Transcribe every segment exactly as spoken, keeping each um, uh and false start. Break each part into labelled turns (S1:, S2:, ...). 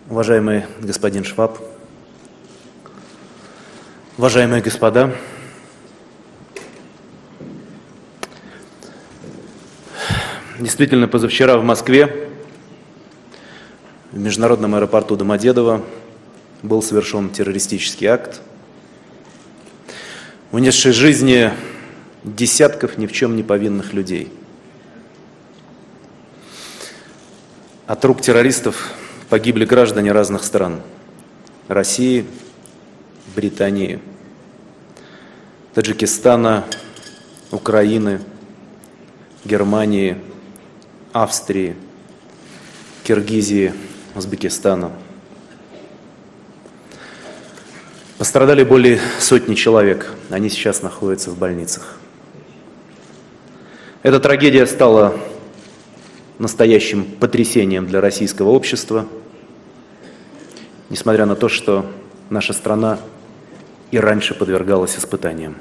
S1: Уважаемый господин Шваб, уважаемые господа, действительно, позавчера в Москве, в международном аэропорту Домодедово, был совершен террористический акт, унесший жизни десятков ни в чем не повинных людей. От рук террористов погибли граждане разных стран: России, Британии, Таджикистана, Украины, Германии, Австрии, Киргизии, Узбекистана. Пострадали более сотни человек, они сейчас находятся в больницах. Эта трагедия стала настоящим потрясением для российского общества, несмотря на то, что наша страна и раньше подвергалась испытаниям.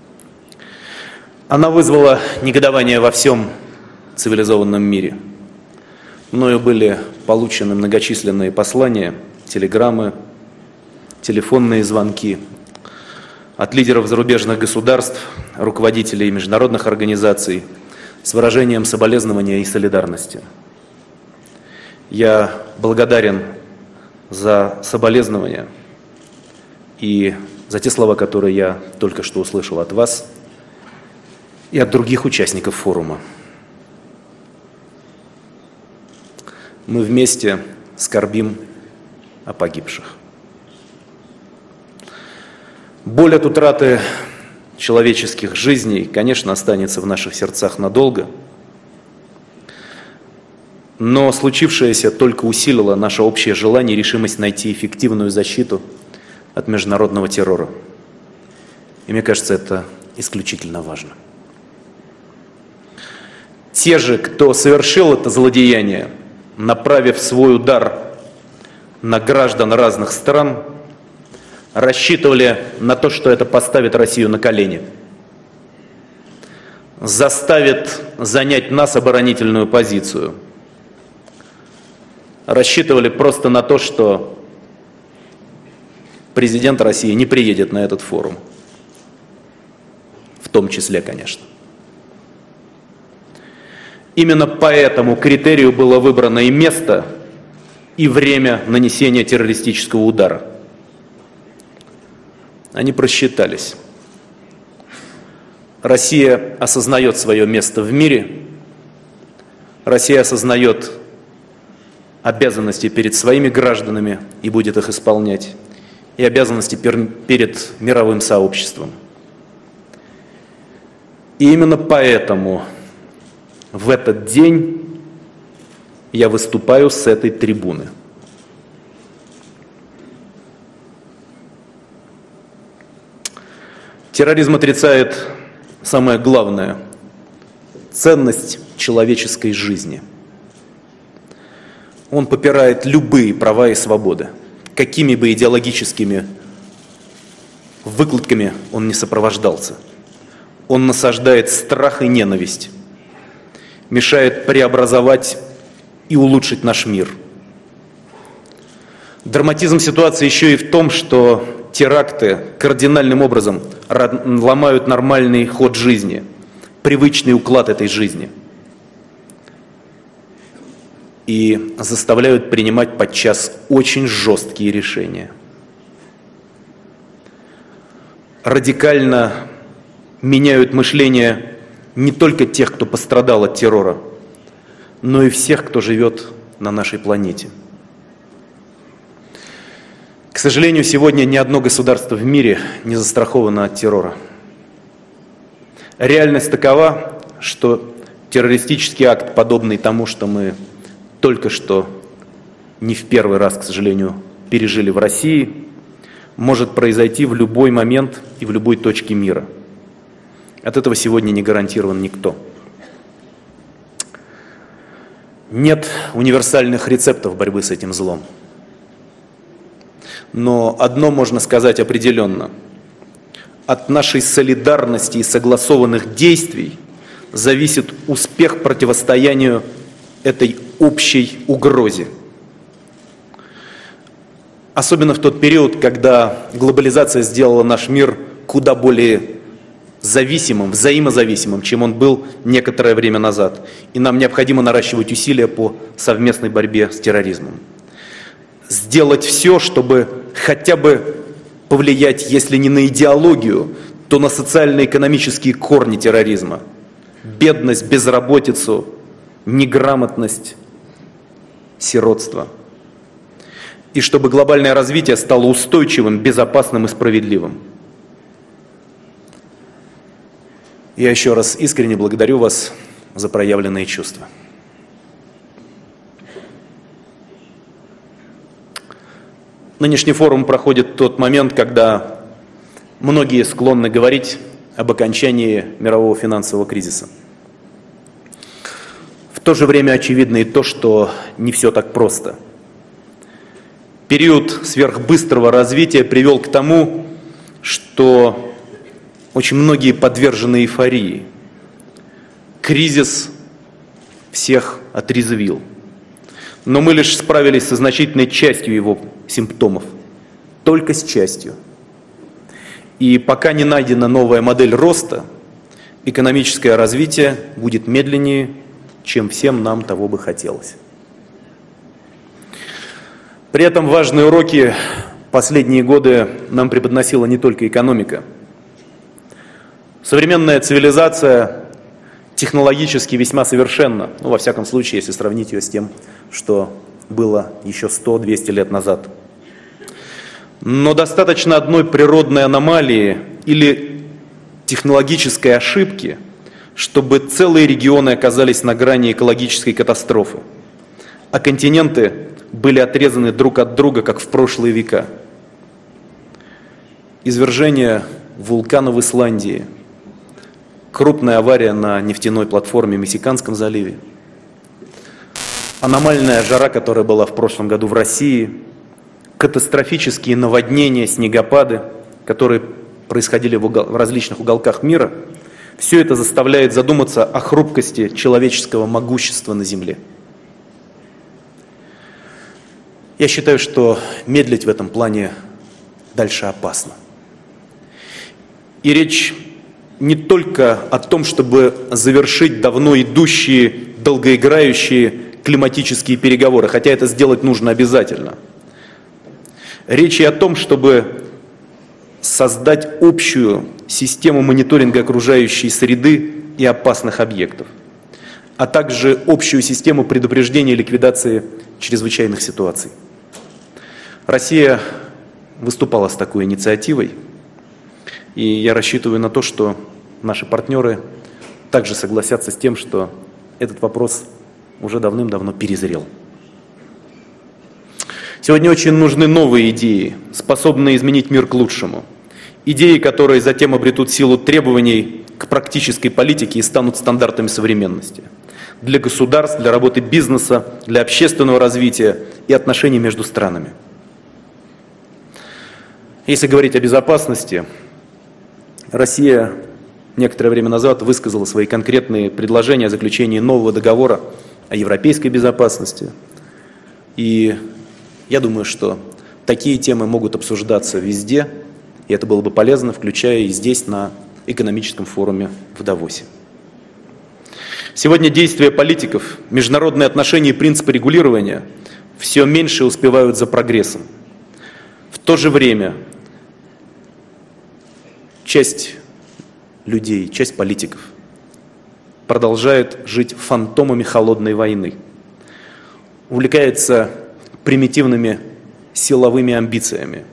S1: Она вызвала негодование во всем цивилизованном мире. Мною были получены многочисленные послания, телеграммы, телефонные звонки от лидеров зарубежных государств, руководителей международных организаций с выражением соболезнования и солидарности. Я благодарен за соболезнования и за те слова, которые я только что услышал от вас и от других участников форума. Мы вместе скорбим о погибших. Боль от утраты человеческих жизней, конечно, останется в наших сердцах надолго, но случившееся только усилило наше общее желание и решимость найти эффективную защиту от международного террора. И мне кажется, это исключительно важно. Те же, кто совершил это злодеяние, направив свой удар на граждан разных стран, рассчитывали на то, что это поставит Россию на колени, заставит занять нас оборонительную позицию. Рассчитывали просто на то, что президент России не приедет на этот форум. В том числе, конечно. Именно по этому критерию было выбрано и место, и время нанесения террористического удара. Они просчитались. Россия осознает свое место в мире, Россия осознает обязанности перед своими гражданами и будет их исполнять, и обязанности перед мировым сообществом. И именно поэтому в этот день я выступаю с этой трибуны. Терроризм отрицает самое главное – ценность человеческой жизни. Он попирает любые права и свободы, какими бы идеологическими выкладками он не сопровождался. Он насаждает страх и ненависть, мешает преобразовать и улучшить наш мир. Драматизм ситуации еще и в том, что теракты кардинальным образом ломают нормальный ход жизни, привычный уклад этой жизни и заставляют принимать подчас очень жесткие решения. Радикально меняют мышление не только тех, кто пострадал от террора, но и всех, кто живет на нашей планете. К сожалению, сегодня ни одно государство в мире не застраховано от террора. Реальность такова, что террористический акт, подобный тому, что мы только что не в первый раз, к сожалению, пережили в России, может произойти в любой момент и в любой точке мира. От этого сегодня не гарантирован никто. Нет универсальных рецептов борьбы с этим злом. Но одно можно сказать определенно. От нашей солидарности и согласованных действий зависит успех противостоянию этой общей угрозе. особенно в тот период, когда глобализация сделала наш мир куда более зависимым, взаимозависимым, чем он был некоторое время назад. И нам необходимо наращивать усилия по совместной борьбе с терроризмом. Сделать все, чтобы хотя бы повлиять, если не на идеологию, то на социально-экономические корни терроризма. Бедность, безработицу, неграмотность, сиротство. И чтобы глобальное развитие стало устойчивым, безопасным и справедливым. Я еще раз искренне благодарю вас за проявленные чувства. Нынешний форум проходит в тот момент, когда многие склонны говорить об окончании мирового финансового кризиса. В то же время очевидно и то, что не все так просто. Период сверхбыстрого развития привел к тому, что очень многие подвержены эйфории. Кризис всех отрезвил. Но мы лишь справились со значительной частью его симптомов. Только с частью. И пока не найдена новая модель роста, экономическое развитие будет медленнее, чем всем нам того бы хотелось. При этом важные уроки последние годы нам преподносила не только экономика. Современная цивилизация технологически весьма совершенна, ну, во всяком случае, если сравнить ее с тем, что было еще сто-двести лет назад. Но достаточно одной природной аномалии или технологической ошибки, чтобы целые регионы оказались на грани экологической катастрофы, а континенты были отрезаны друг от друга, как в прошлые века. Извержение вулкана в Исландии, крупная авария на нефтяной платформе в Мексиканском заливе, аномальная жара, которая была в прошлом году в России, катастрофические наводнения, снегопады, которые происходили в, угол, в различных уголках мира, все это заставляет задуматься о хрупкости человеческого могущества на Земле. Я считаю, что медлить в этом плане дальше опасно. И речь не только о том, чтобы завершить давно идущие, долгоиграющие климатические переговоры, хотя это сделать нужно обязательно. Речь и о том, чтобы создать общую систему мониторинга окружающей среды и опасных объектов, а также общую систему предупреждения и ликвидации чрезвычайных ситуаций. Россия выступала с такой инициативой, и я рассчитываю на то, что наши партнеры также согласятся с тем, что этот вопрос уже давным-давно перезрел. Сегодня очень нужны новые идеи, способные изменить мир к лучшему. Идеи, которые затем обретут силу требований к практической политике и станут стандартами современности. Для государств, для работы бизнеса, для общественного развития и отношений между странами. Если говорить о безопасности, Россия некоторое время назад высказала свои конкретные предложения о заключении нового договора о европейской безопасности. И я думаю, что такие темы могут обсуждаться везде, и это было бы полезно, включая и здесь, на экономическом форуме в Давосе. Сегодня действия политиков, международные отношения и принципы регулирования все меньше успевают за прогрессом. В то же время часть людей, часть политиков продолжает жить фантомами холодной войны, увлекается примитивными силовыми амбициями.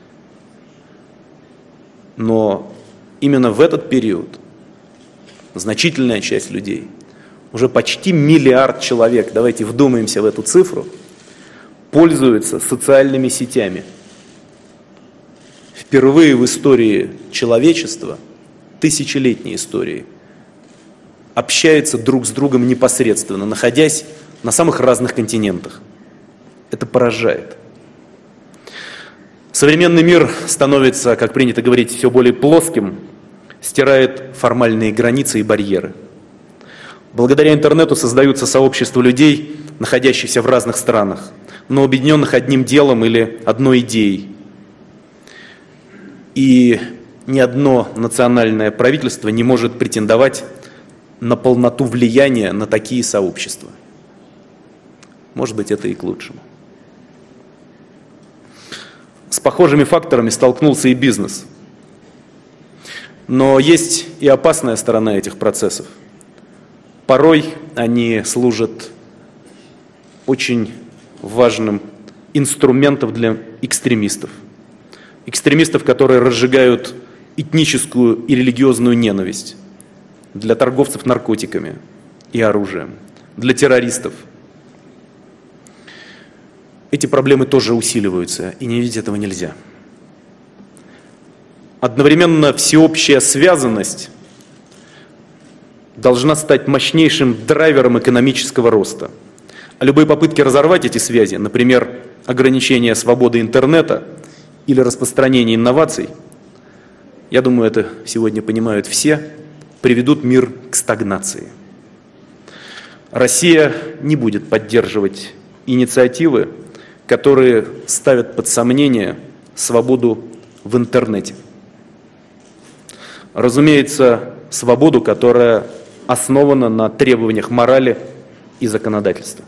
S1: Но именно в этот период значительная часть людей, уже почти миллиард человек, давайте вдумаемся в эту цифру, пользуются социальными сетями. Впервые в истории человечества, тысячелетней истории, общаются друг с другом непосредственно, находясь на самых разных континентах. Это поражает. Современный мир становится, как принято говорить, все более плоским, стирает формальные границы и барьеры. Благодаря интернету создаются сообщества людей, находящихся в разных странах, но объединенных одним делом или одной идеей. И ни одно национальное правительство не может претендовать на полноту влияния на такие сообщества. Может быть, это и к лучшему. С похожими факторами столкнулся и бизнес. Но есть и опасная сторона этих процессов. Порой они служат очень важным инструментом для экстремистов. Экстремистов, которые разжигают этническую и религиозную ненависть, для торговцев наркотиками и оружием, для террористов. Эти проблемы тоже усиливаются, и не видеть этого нельзя. Одновременно всеобщая связанность должна стать мощнейшим драйвером экономического роста. А любые попытки разорвать эти связи, например, ограничение свободы интернета или распространение инноваций, я думаю, это сегодня понимают все, приведут мир к стагнации. Россия не будет поддерживать инициативы, которые ставят под сомнение свободу в интернете. Разумеется, свободу, которая основана на требованиях морали и законодательства.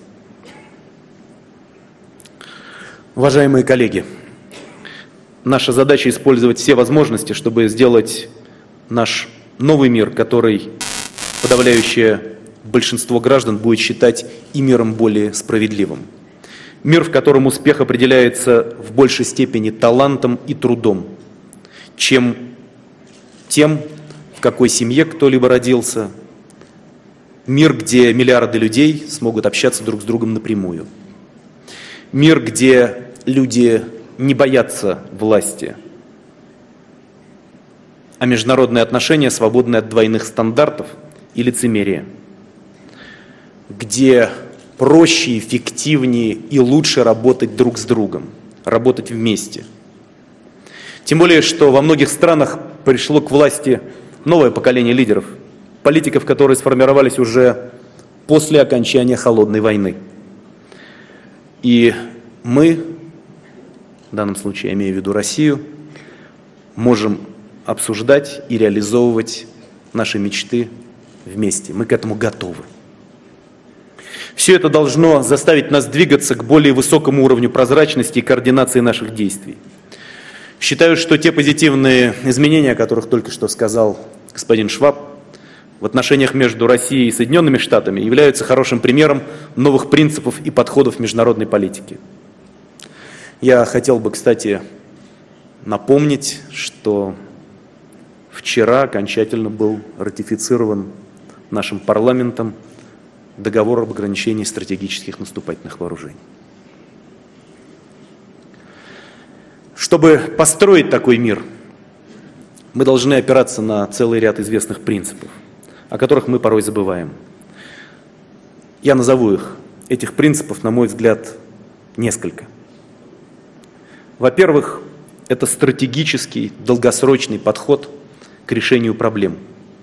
S1: Уважаемые коллеги, наша задача использовать все возможности, чтобы сделать наш новый мир, который подавляющее большинство граждан будет считать и миром более справедливым. Мир, в котором успех определяется в большей степени талантом и трудом, чем тем, в какой семье кто-либо родился. Мир, где миллиарды людей смогут общаться друг с другом напрямую. Мир, где люди не боятся власти, а международные отношения свободны от двойных стандартов и лицемерия. Где проще, эффективнее и лучше работать друг с другом, работать вместе. Тем более, что во многих странах пришло к власти новое поколение лидеров, политиков, которые сформировались уже после окончания Холодной войны. И мы, в данном случае я имею в виду Россию, можем обсуждать и реализовывать наши мечты вместе. Мы к этому готовы. Все это должно заставить нас двигаться к более высокому уровню прозрачности и координации наших действий. Считаю, что те позитивные изменения, о которых только что сказал господин Шваб, в отношениях между Россией и Соединенными Штатами являются хорошим примером новых принципов и подходов международной политики. Я хотел бы, кстати, напомнить, что вчера окончательно был ратифицирован нашим парламентом договор об ограничении стратегических наступательных вооружений. Чтобы построить такой мир, мы должны опираться на целый ряд известных принципов, о которых мы порой забываем. Я назову их. Этих принципов, на мой взгляд, несколько. Во-первых, это стратегический, долгосрочный подход к решению проблем.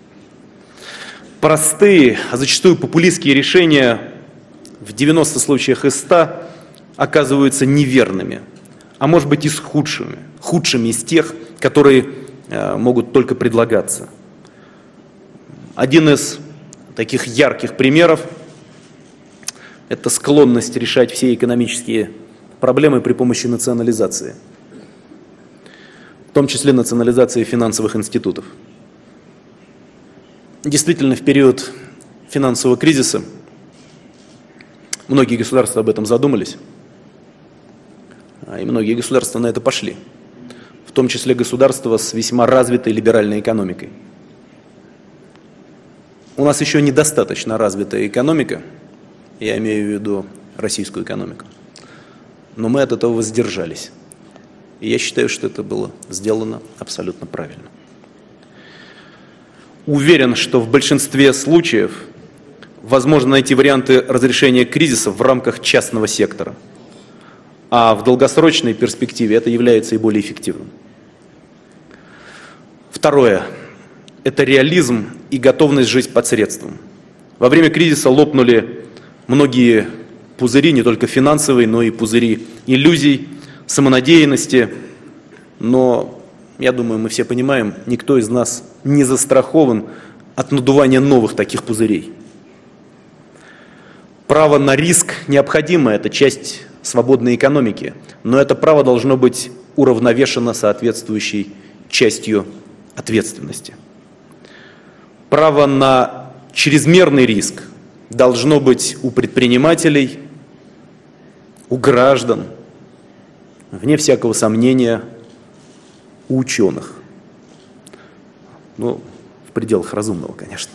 S1: Простые, а зачастую популистские решения в девяноста случаях из ста оказываются неверными, а может быть и с худшими, худшими из тех, которые э, могут только предлагаться. Один из таких ярких примеров – это склонность решать все экономические проблемы при помощи национализации, в том числе национализации финансовых институтов. Действительно, в период финансового кризиса многие государства об этом задумались, и многие государства на это пошли, в том числе государства с весьма развитой либеральной экономикой. У нас еще недостаточно развитая экономика, я имею в виду российскую экономику, но мы от этого воздержались. И я считаю, что это было сделано абсолютно правильно. Уверен, что в большинстве случаев возможно найти варианты разрешения кризиса в рамках частного сектора, а в долгосрочной перспективе это является и более эффективным. Второе – это реализм и готовность жить под средством. Во время кризиса лопнули многие пузыри, не только финансовые, но и пузыри иллюзий, самонадеянности. Но, я думаю, мы все понимаем, никто из нас не застрахован от надувания новых таких пузырей. Право на риск необходимо, это часть свободной экономики, но это право должно быть уравновешено соответствующей частью ответственности. Право на чрезмерный риск должно быть у предпринимателей, у граждан, вне всякого сомнения, у ученых. Ну, в пределах разумного, конечно.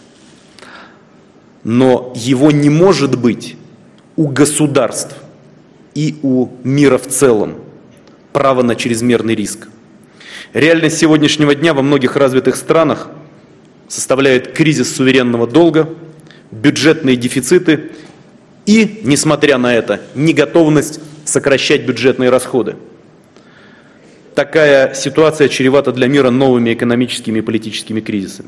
S1: Но его не может быть у государств и у мира в целом право на чрезмерный риск. Реальность сегодняшнего дня во многих развитых странах составляет кризис суверенного долга, бюджетные дефициты и, несмотря на это, неготовность сокращать бюджетные расходы. Такая ситуация чревата для мира новыми экономическими и политическими кризисами.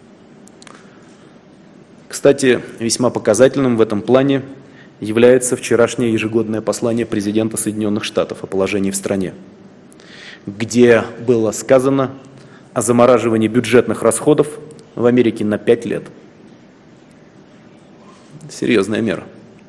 S1: Кстати, весьма показательным в этом плане является вчерашнее ежегодное послание президента Соединенных Штатов о положении в стране, где было сказано о замораживании бюджетных расходов в Америке на пять лет. Серьезная мера.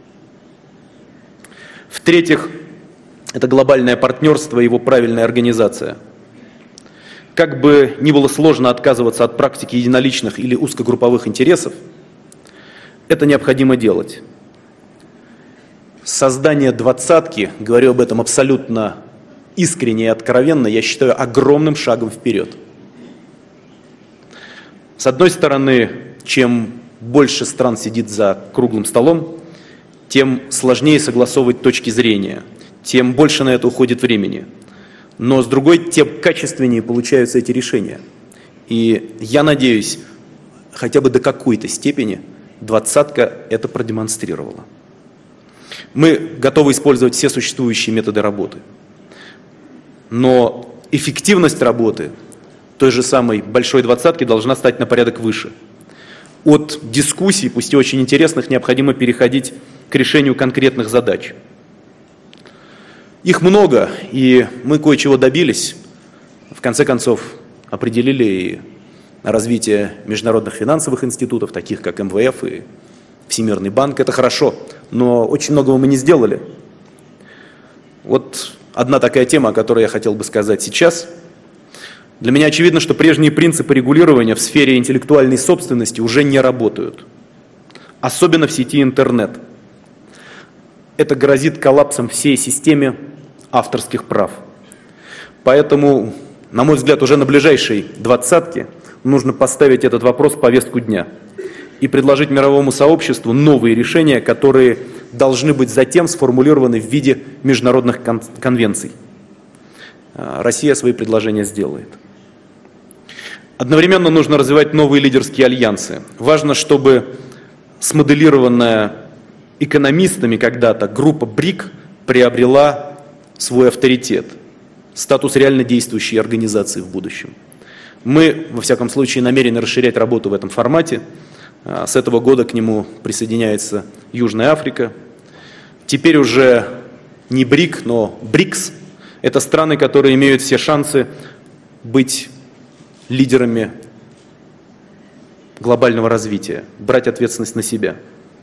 S1: В-третьих, это глобальное партнерство и его правильная организация. Как бы ни было сложно отказываться от практики единоличных или узкогрупповых интересов, это необходимо делать. Создание двадцатки, говорю об этом абсолютно искренне и откровенно, я считаю огромным шагом вперед. С одной стороны, чем больше стран сидит за круглым столом, тем сложнее согласовывать точки зрения, тем больше на это уходит времени. Но с другой, тем качественнее получаются эти решения. И я надеюсь, хотя бы до какой-то степени двадцатка это продемонстрировала. Мы готовы использовать все существующие методы работы. Но эффективность работы той же самой большой двадцатки должна стать на порядок выше. От дискуссий, пусть и очень интересных, необходимо переходить к решению конкретных задач. Их много, и мы кое-чего добились. В конце концов, определили и развитие международных финансовых институтов, таких как эм вэ эф и Всемирный банк. Это хорошо, но очень многого мы не сделали. Вот одна такая тема, о которой я хотел бы сказать сейчас. Для меня очевидно, что прежние принципы регулирования в сфере интеллектуальной собственности уже не работают. Особенно в сети интернет. Это грозит коллапсом всей системе авторских прав. Поэтому, на мой взгляд, уже на ближайшей двадцатке нужно поставить этот вопрос в повестку дня и предложить мировому сообществу новые решения, которые должны быть затем сформулированы в виде международных кон- конвенций. Россия свои предложения сделает. Одновременно нужно развивать новые лидерские альянсы. Важно, чтобы смоделированная экономистами когда-то группа БРИК приобрела свой авторитет, статус реально действующей организации в будущем. Мы, во всяком случае, намерены расширять работу в этом формате. С этого года к нему присоединяется Южная Африка. Теперь уже не БРИК, но БРИКС. Это страны, которые имеют все шансы быть лидерами глобального развития, брать ответственность на себя.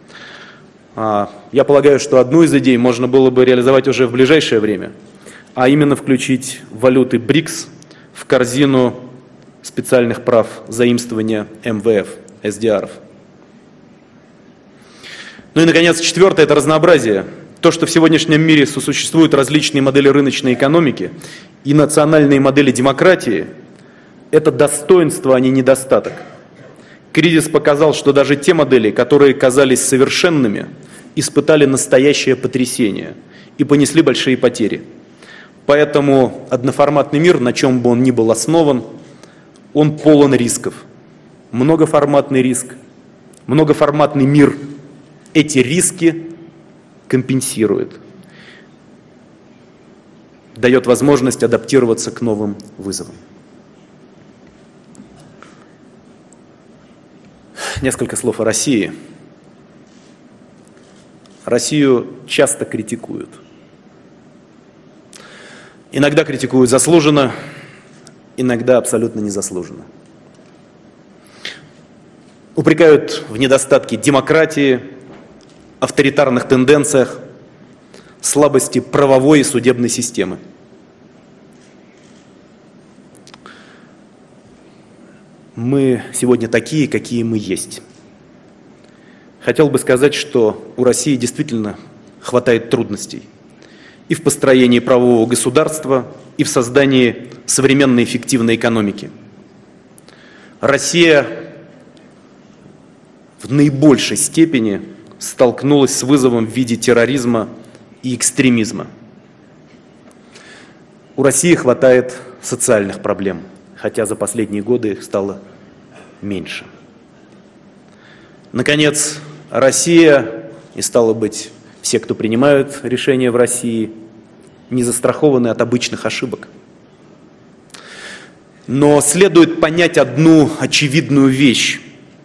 S1: Я полагаю, что одну из идей можно было бы реализовать уже в ближайшее время, а именно включить валюты БРИКС в корзину специальных прав заимствования эм вэ эф, эс ди ар. Ну и, наконец, четвертое – это разнообразие. То, что в сегодняшнем мире сосуществуют различные модели рыночной экономики и национальные модели демократии, это достоинство, а не недостаток. Кризис показал, что даже те модели, которые казались совершенными, испытали настоящее потрясение и понесли большие потери. Поэтому одноформатный мир, на чем бы он ни был основан, он полон рисков. Многоформатный риск, многоформатный мир эти риски компенсирует, дает возможность адаптироваться к новым вызовам. Несколько слов о России. Россию часто критикуют. Иногда критикуют заслуженно, иногда абсолютно незаслуженно. Упрекают в недостатке демократии, авторитарных тенденциях, слабости правовой и судебной системы. Мы сегодня такие, какие мы есть. Хотел бы сказать, что у России действительно хватает трудностей и в построении правового государства, и в создании современной эффективной экономики. Россия в наибольшей степени столкнулась с вызовом в виде терроризма и экстремизма. У России хватает социальных проблем, хотя за последние годы их стало меньше. Наконец, Россия, и стало быть, все, кто принимают решения в России, не застрахованы от обычных ошибок. Но следует понять одну очевидную вещь.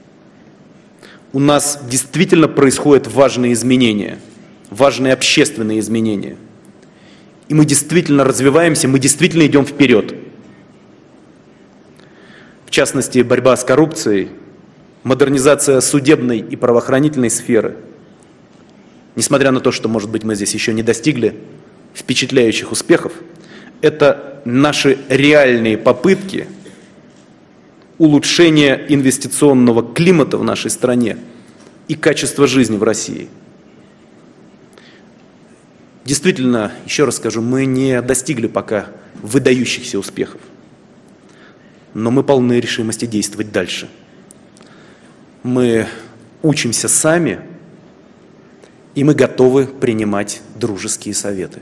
S1: У нас действительно происходят важные изменения, важные общественные изменения. И мы действительно развиваемся, мы действительно идем вперед. В частности, борьба с коррупцией, модернизация судебной и правоохранительной сферы. Несмотря на то, что, может быть, мы здесь еще не достигли впечатляющих успехов, это наши реальные попытки улучшения инвестиционного климата в нашей стране и качества жизни в России. Действительно, еще раз скажу, мы не достигли пока выдающихся успехов, но мы полны решимости действовать дальше. Мы учимся сами, и мы готовы принимать дружеские советы.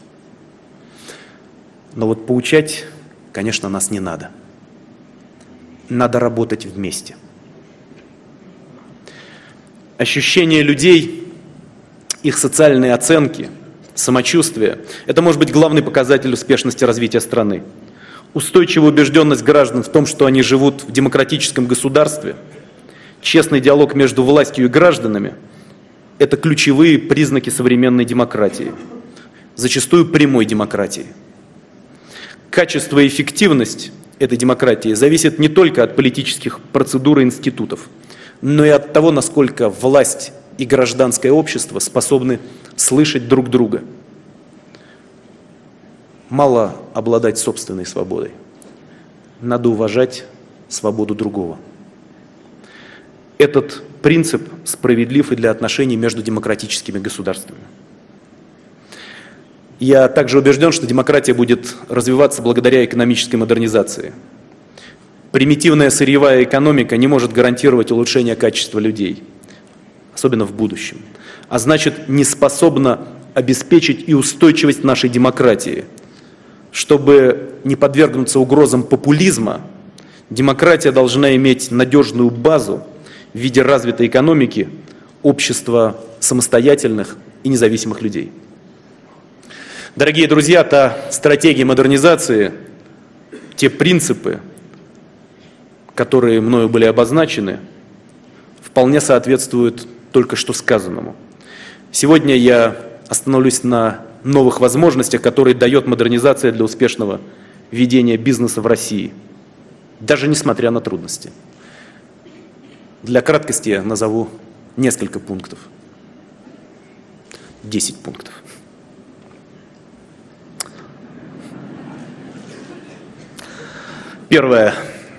S1: Но вот поучать, конечно, нас не надо. Надо работать вместе. Ощущения людей, их социальные оценки, самочувствие – это может быть главный показатель успешности развития страны. Устойчивая убежденность граждан в том, что они живут в демократическом государстве, честный диалог между властью и гражданами – это ключевые признаки современной демократии, зачастую прямой демократии. Качество и эффективность этой демократии зависит не только от политических процедур и институтов, но и от того, насколько власть и гражданское общество способны слышать друг друга. Мало обладать собственной свободой. Надо уважать свободу другого. Этот принцип справедлив и для отношений между демократическими государствами. Я также убежден, что демократия будет развиваться благодаря экономической модернизации. Примитивная сырьевая экономика не может гарантировать улучшение качества людей, особенно в будущем, а значит, не способна обеспечить и устойчивость нашей демократии. Чтобы не подвергнуться угрозам популизма, демократия должна иметь надежную базу в виде развитой экономики, общества самостоятельных и независимых людей. Дорогие друзья, та стратегия модернизации, те принципы, которые мною были обозначены, вполне соответствуют только что сказанному. Сегодня я остановлюсь на новых возможностях, которые дает модернизация для успешного ведения бизнеса в России, даже несмотря на трудности. Для краткости я назову несколько пунктов. Десять пунктов. Первое.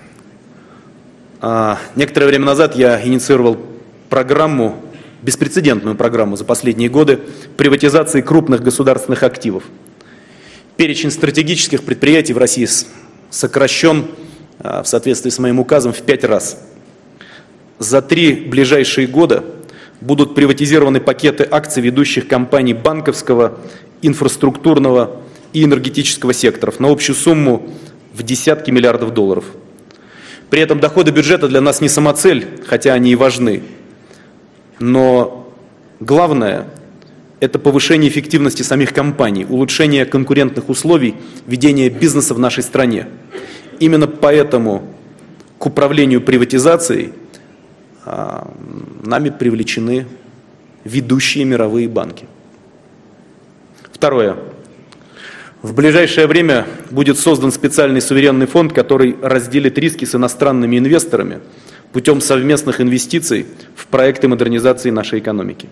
S1: Некоторое время назад я инициировал программу, беспрецедентную программу за последние годы приватизации крупных государственных активов. Перечень стратегических предприятий в России сокращен в соответствии с моим указом в пять раз. За три ближайшие года будут приватизированы пакеты акций ведущих компаний банковского, инфраструктурного и энергетического секторов на общую сумму в десятки миллиардов долларов. При этом доходы бюджета для нас не самоцель, хотя они и важны. Но главное – это повышение эффективности самих компаний, улучшение конкурентных условий ведения бизнеса в нашей стране. Именно поэтому к управлению приватизацией а, нами привлечены ведущие мировые банки. Второе. В ближайшее время будет создан специальный суверенный фонд, который разделит риски с иностранными инвесторами путем совместных инвестиций в проекты модернизации нашей экономики.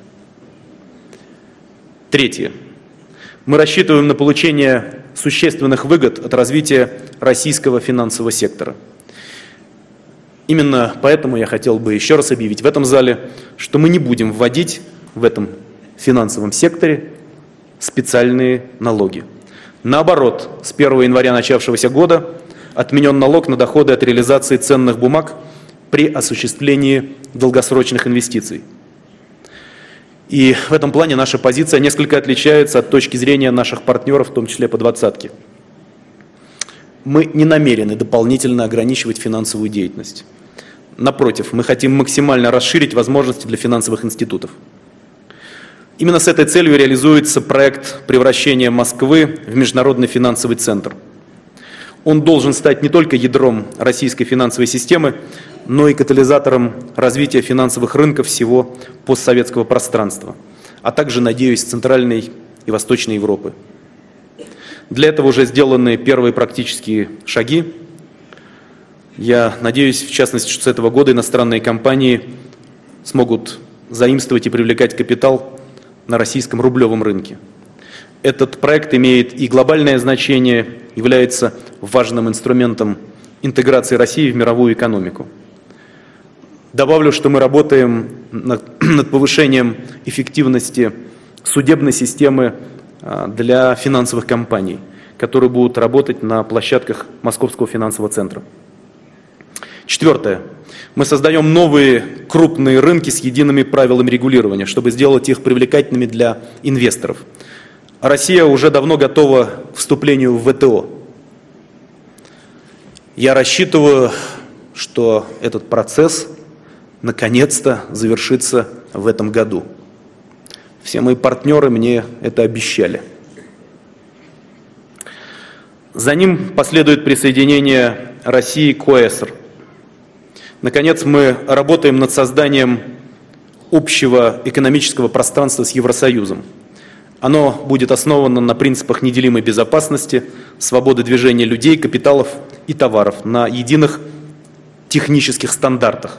S1: Третье. Мы рассчитываем на получение существенных выгод от развития российского финансового сектора. Именно поэтому я хотел бы еще раз объявить в этом зале, что мы не будем вводить в этом финансовом секторе специальные налоги. Наоборот, с первого января начавшегося года отменен налог на доходы от реализации ценных бумаг при осуществлении долгосрочных инвестиций. И в этом плане наша позиция несколько отличается от точки зрения наших партнеров, в том числе по двадцатке. Мы не намерены дополнительно ограничивать финансовую деятельность. Напротив, мы хотим максимально расширить возможности для финансовых институтов. Именно с этой целью реализуется проект превращения Москвы в международный финансовый центр. Он должен стать не только ядром российской финансовой системы, но и катализатором развития финансовых рынков всего постсоветского пространства, а также, надеюсь, Центральной и Восточной Европы. Для этого уже сделаны первые практические шаги. Я надеюсь, в частности, что с этого года иностранные компании смогут заимствовать и привлекать капитал на российском рублевом рынке. Этот проект имеет и глобальное значение, является важным инструментом интеграции России в мировую экономику. Добавлю, что мы работаем над, над повышением эффективности судебной системы для финансовых компаний, которые будут работать на площадках Московского финансового центра. Четвертое. Мы создаем новые крупные рынки с едиными правилами регулирования, чтобы сделать их привлекательными для инвесторов. Россия уже давно готова к вступлению в вэ тэ о. Я рассчитываю, что этот процесс наконец-то завершится в этом году. Все мои партнеры мне это обещали. За ним последует присоединение России к о э эс эр. Наконец, мы работаем над созданием общего экономического пространства с Евросоюзом. Оно будет основано на принципах неделимой безопасности, свободы движения людей, капиталов и товаров, на единых технических стандартах.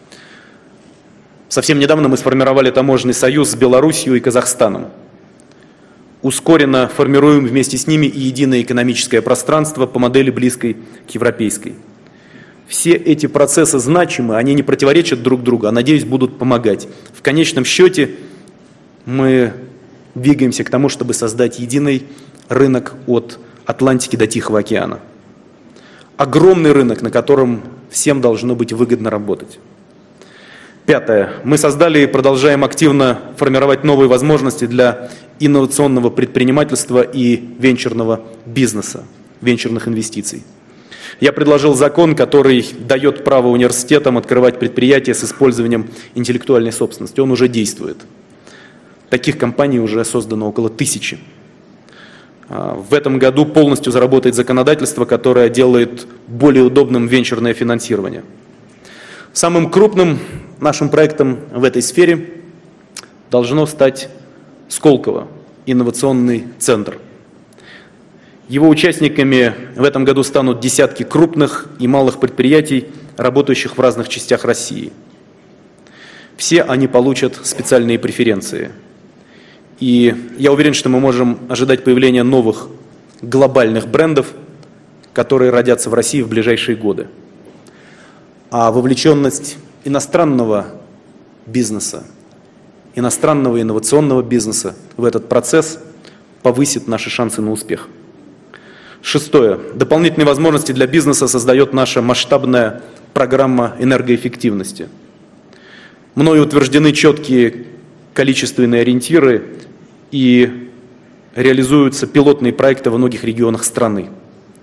S1: Совсем недавно мы сформировали таможенный союз с Белоруссией и Казахстаном. Ускоренно формируем вместе с ними и единое экономическое пространство по модели, близкой к европейской. Все эти процессы значимы, они не противоречат друг другу, а, надеюсь, будут помогать. В конечном счете мы двигаемся к тому, чтобы создать единый рынок от Атлантики до Тихого океана. Огромный рынок, на котором всем должно быть выгодно работать. Пятое. Мы создали и продолжаем активно формировать новые возможности для инновационного предпринимательства и венчурного бизнеса, венчурных инвестиций. Я предложил закон, который дает право университетам открывать предприятия с использованием интеллектуальной собственности. Он уже действует. Таких компаний уже создано около тысячи. В этом году полностью заработает законодательство, которое делает более удобным венчурное финансирование. Самым крупным нашим проектом в этой сфере должно стать Сколково, инновационный центр. Его участниками в этом году станут десятки крупных и малых предприятий, работающих в разных частях России. Все они получат специальные преференции. И я уверен, что мы можем ожидать появления новых глобальных брендов, которые родятся в России в ближайшие годы. А вовлеченность иностранного бизнеса, иностранного инновационного бизнеса в этот процесс повысит наши шансы на успех. Шестое. Дополнительные возможности для бизнеса создает наша масштабная программа энергоэффективности. Мною утверждены четкие количественные ориентиры и реализуются пилотные проекты во многих регионах страны.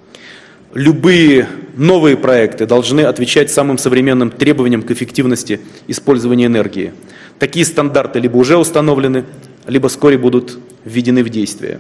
S1: Любые новые проекты должны отвечать самым современным требованиям к эффективности использования энергии. Такие стандарты либо уже установлены, либо вскоре будут введены в действие.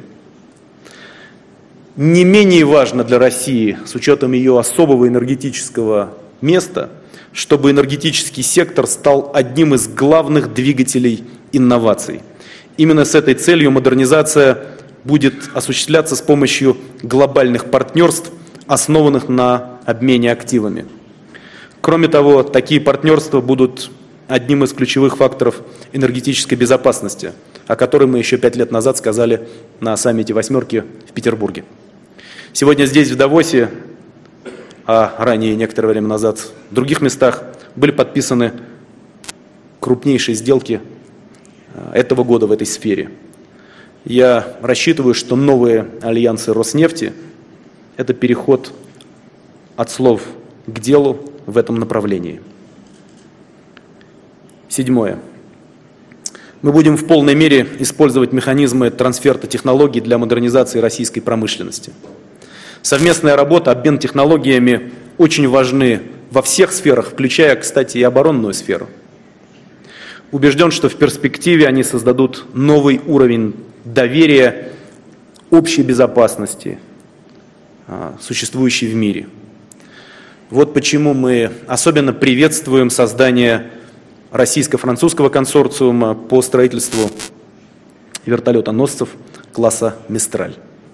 S1: Не менее важно для России, с учетом ее особого энергетического места, чтобы энергетический сектор стал одним из главных двигателей инноваций. Именно с этой целью модернизация будет осуществляться с помощью глобальных партнерств, основанных на обмене активами. Кроме того, такие партнерства будут одним из ключевых факторов энергетической безопасности, о которой мы еще пять лет назад сказали на саммите «восьмерки» в Петербурге. Сегодня здесь, в Давосе, а ранее, некоторое время назад, в других местах были подписаны крупнейшие сделки этого года в этой сфере. Я рассчитываю, что новые альянсы Роснефти – это переход от слов к делу в этом направлении. Седьмое. Мы будем в полной мере использовать механизмы трансфера технологий для модернизации российской промышленности. Совместная работа, обмен технологиями очень важны во всех сферах, включая, кстати, и оборонную сферу. Убежден, что в перспективе они создадут новый уровень доверия, общей безопасности, существующей в мире. Вот почему мы особенно приветствуем создание российско-французского консорциума по строительству вертолетоносцев класса «Мистраль».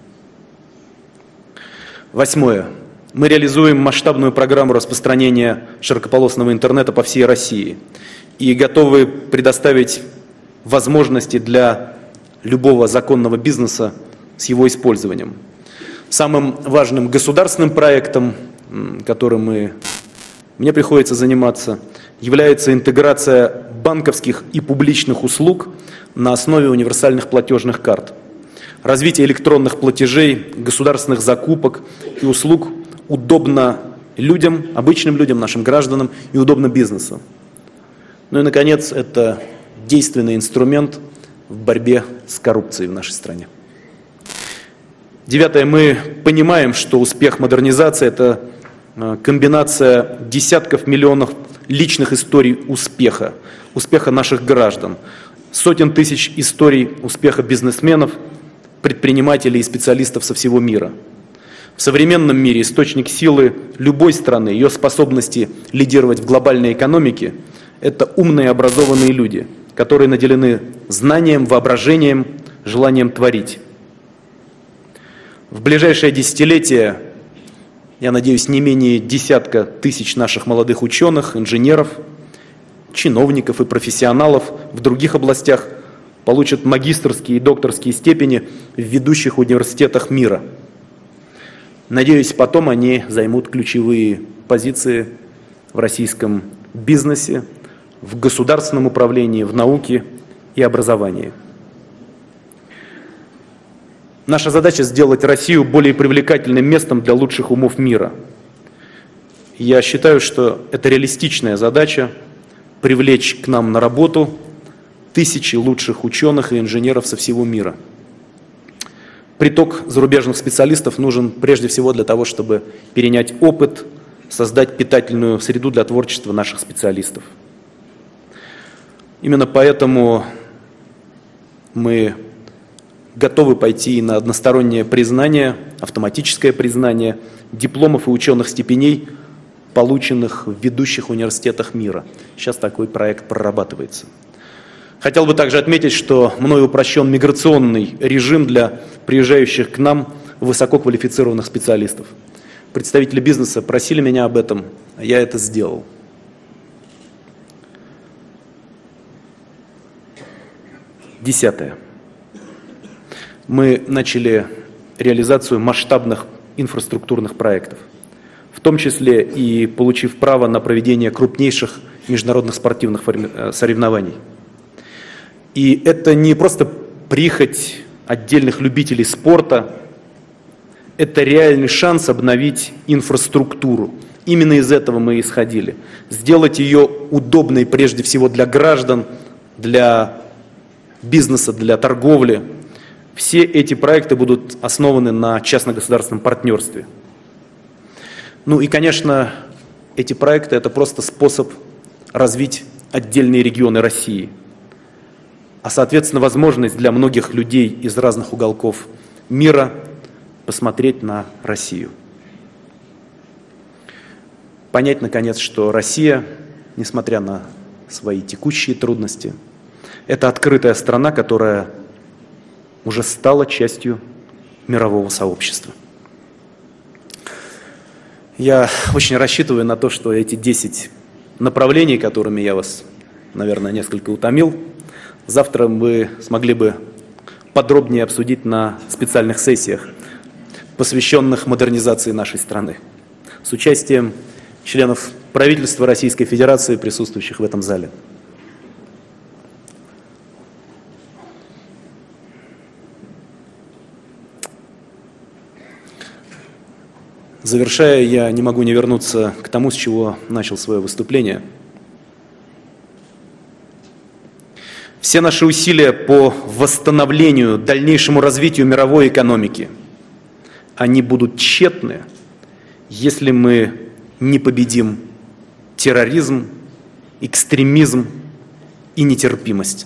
S1: Восьмое. Мы реализуем масштабную программу распространения широкополосного интернета по всей России и готовы предоставить возможности для любого законного бизнеса с его использованием. Самым важным государственным проектом, которым мы, мне приходится заниматься, является интеграция банковских и публичных услуг на основе универсальных платежных карт. Развитие электронных платежей, государственных закупок и услуг удобно людям, обычным людям, нашим гражданам и удобно бизнесу. Ну и, наконец, это действенный инструмент в борьбе с коррупцией в нашей стране. Девятое. Мы понимаем, что успех модернизации – это комбинация десятков миллионов личных историй успеха, успеха наших граждан, сотен тысяч историй успеха бизнесменов, предпринимателей и специалистов со всего мира. В современном мире источник силы любой страны, ее способности лидировать в глобальной экономике – это умные, образованные люди, которые наделены знанием, воображением, желанием творить. В ближайшее десятилетие, я надеюсь, не менее десятка тысяч наших молодых ученых, инженеров, чиновников и профессионалов в других областях получат магистерские и докторские степени в ведущих университетах мира. Надеюсь, потом они займут ключевые позиции в российском бизнесе, в государственном управлении, в науке и образовании. Наша задача сделать Россию более привлекательным местом для лучших умов мира. Я считаю, что это реалистичная задача – привлечь к нам на работу тысячи лучших ученых и инженеров со всего мира. Приток зарубежных специалистов нужен прежде всего для того, чтобы перенять опыт, создать питательную среду для творчества наших специалистов. Именно поэтому мы готовы пойти на одностороннее признание, автоматическое признание дипломов и ученых степеней, полученных в ведущих университетах мира. Сейчас такой проект прорабатывается. Хотел бы также отметить, что мною упрощен миграционный режим для приезжающих к нам высококвалифицированных специалистов. Представители бизнеса просили меня об этом, а я это сделал. Десятое. Мы начали реализацию масштабных инфраструктурных проектов, в том числе и получив право на проведение крупнейших международных спортивных соревнований. И это не просто прихоть отдельных любителей спорта, это реальный шанс обновить инфраструктуру. Именно из этого мы исходили. Сделать ее удобной прежде всего для граждан, для бизнеса, для торговли. Все эти проекты будут основаны на частно-государственном партнерстве. Ну и, конечно, эти проекты – это просто способ развить отдельные регионы России, а, соответственно, возможность для многих людей из разных уголков мира посмотреть на Россию. Понять, наконец, что Россия, несмотря на свои текущие трудности, Это открытая страна, которая уже стала частью мирового сообщества. Я очень рассчитываю на то, что эти десять направлений, которыми я вас, наверное, несколько утомил, завтра вы смогли бы подробнее обсудить на специальных сессиях, посвященных модернизации нашей страны, с участием членов правительства Российской Федерации, присутствующих в этом зале. Завершая, я не могу не вернуться к тому, с чего начал свое выступление. Все наши усилия по восстановлению, дальнейшему развитию мировой экономики, они будут тщетны, если мы не победим терроризм, экстремизм и нетерпимость.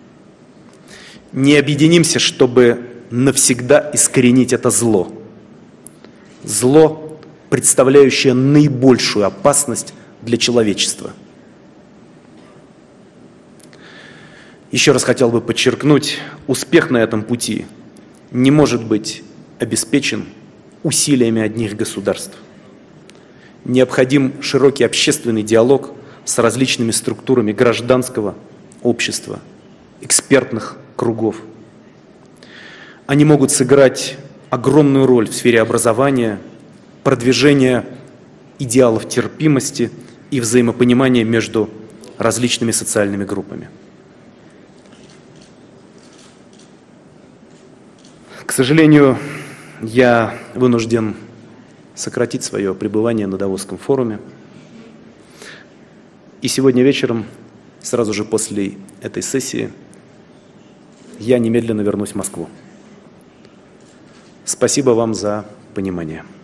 S1: Не объединимся, чтобы навсегда искоренить это зло. Зло, представляющее наибольшую опасность для человечества. Еще раз хотел бы подчеркнуть, успех на этом пути не может быть обеспечен усилиями одних государств. Необходим широкий общественный диалог с различными структурами гражданского общества, экспертных кругов. Они могут сыграть огромную роль в сфере образования, продвижения идеалов терпимости и взаимопонимания между различными социальными группами. К сожалению, я вынужден сократить свое пребывание на Давосском форуме. И сегодня вечером, сразу же после этой сессии, я немедленно вернусь в Москву. Спасибо вам за понимание.